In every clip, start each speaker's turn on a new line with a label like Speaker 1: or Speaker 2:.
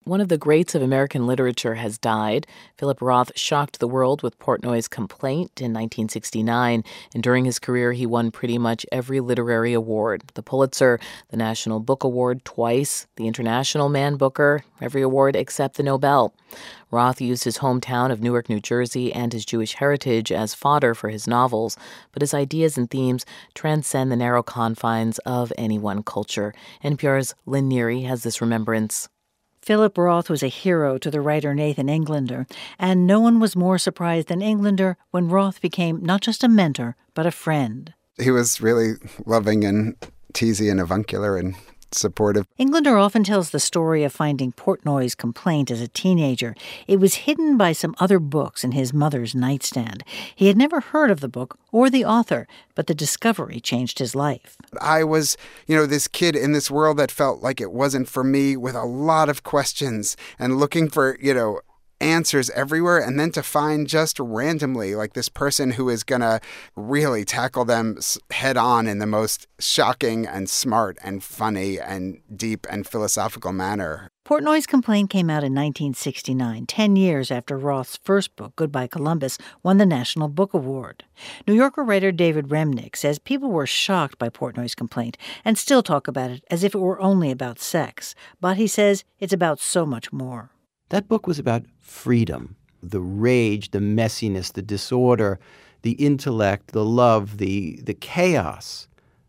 Speaker 1: One of the greats of American literature has died. Philip Roth shocked the world with Portnoy's Complaint in 1969, and during his career he won pretty much every literary award. The Pulitzer, the National Book Award twice, the International Man Booker, every award except the Nobel. Roth used his hometown of Newark, New Jersey, and his Jewish heritage as fodder for his novels, but his ideas and themes transcend the narrow confines of any one culture. NPR's Lynn Neary has this remembrance.
Speaker 2: Philip Roth was a hero to the writer Nathan Englander, and no one was more surprised than Englander when Roth became not just a mentor, but a friend.
Speaker 3: He was really loving and teasy and avuncular and supportive.
Speaker 2: Englander often tells the story of finding Portnoy's Complaint as a teenager. It was hidden by some other books in his mother's nightstand. He had never heard of the book or the author, but the discovery changed his life.
Speaker 3: I was, this kid in this world that felt like it wasn't for me, with a lot of questions and looking for, answers everywhere, and then to find just randomly like this person who is going to really tackle them head on in the most shocking and smart and funny and deep and philosophical manner.
Speaker 2: Portnoy's Complaint came out in 1969, 10 years after Roth's first book, Goodbye Columbus, won the National Book Award. New Yorker writer David Remnick says people were shocked by Portnoy's Complaint and still talk about it as if it were only about sex. But he says it's about so much more.
Speaker 4: That book was about freedom, the rage, the messiness, the disorder, the intellect, the love, the chaos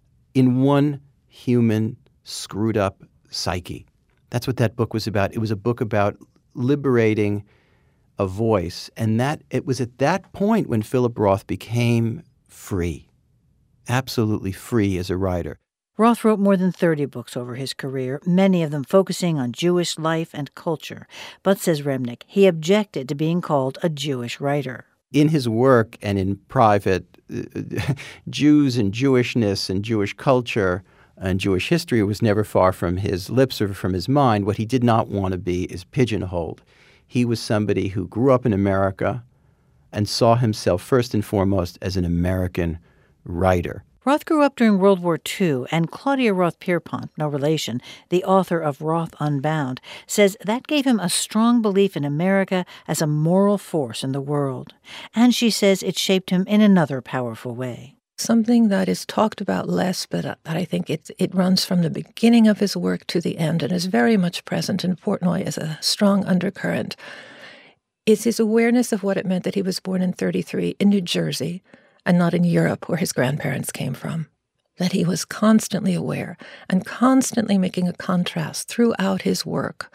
Speaker 4: in one human screwed up psyche. That's what that book was about. It was a book about liberating a voice. And that it was at that point when Philip Roth became free, absolutely free as a writer.
Speaker 2: Roth wrote more than 30 books over his career, many of them focusing on Jewish life and culture. But, says Remnick, he objected to being called a Jewish writer.
Speaker 4: In his work and in private, Jews and Jewishness and Jewish culture and Jewish history was never far from his lips or from his mind. What he did not want to be is pigeonholed. He was somebody who grew up in America and saw himself first and foremost as an American writer.
Speaker 2: Roth grew up during World War II, and Claudia Roth-Pierpont, no relation, the author of Roth Unbound, says that gave him a strong belief in America as a moral force in the world. And she says it shaped him in another powerful way.
Speaker 5: Something that is talked about less, but that I think it runs from the beginning of his work to the end and is very much present in Portnoy as a strong undercurrent, is his awareness of what it meant that he was born in 1933 in New Jersey, and not in Europe, where his grandparents came from. That he was constantly aware and constantly making a contrast throughout his work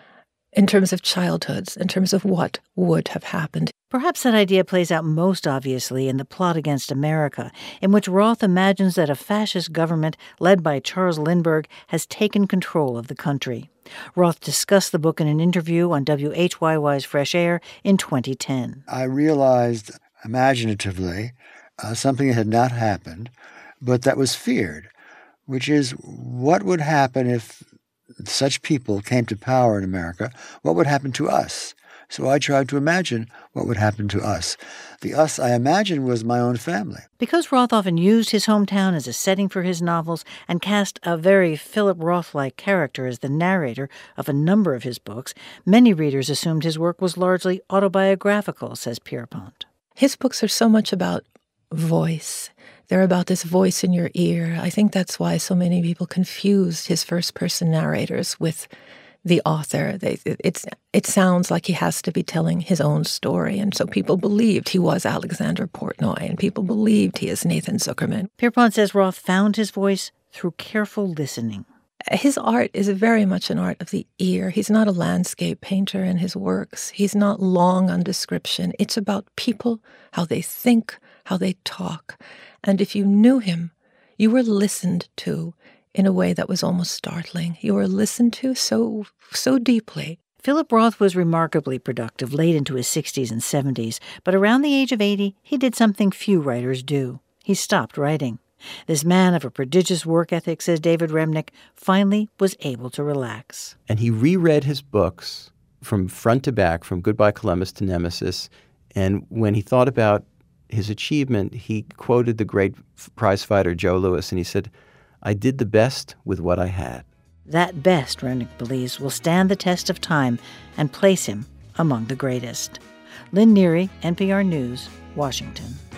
Speaker 5: in terms of childhoods, in terms of what would have happened.
Speaker 2: Perhaps that idea plays out most obviously in The Plot Against America, in which Roth imagines that a fascist government led by Charles Lindbergh has taken control of the country. Roth discussed the book in an interview on WHYY's Fresh Air in 2010.
Speaker 6: I realized imaginatively something that had not happened, but that was feared, which is what would happen if such people came to power in America? What would happen to us? So I tried to imagine what would happen to us. The us I imagined was my own family.
Speaker 2: Because Roth often used his hometown as a setting for his novels and cast a very Philip Roth-like character as the narrator of a number of his books, many readers assumed his work was largely autobiographical, says Pierpont.
Speaker 5: His books are so much about voice. They're about this voice in your ear. I think that's why so many people confused his first-person narrators with the author. It sounds like he has to be telling his own story, and so people believed he was Alexander Portnoy, and people believed he is Nathan Zuckerman.
Speaker 2: Pierpont says Roth found his voice through careful listening.
Speaker 5: His art is very much an art of the ear. He's not a landscape painter in his works. He's not long on description. It's about people, how they think, how they talk. And if you knew him, you were listened to in a way that was almost startling. You were listened to so deeply.
Speaker 2: Philip Roth was remarkably productive late into his 60s and 70s, but around the age of 80, he did something few writers do. He stopped writing. This man of a prodigious work ethic, says David Remnick, finally was able to relax.
Speaker 4: And he reread his books from front to back, from Goodbye Columbus to Nemesis. And when he thought about his achievement, he quoted the great prizefighter Joe Louis, and he said, "I did the best with what I had."
Speaker 2: That best, Remnick believes, will stand the test of time and place him among the greatest. Lynn Neary, NPR News, Washington.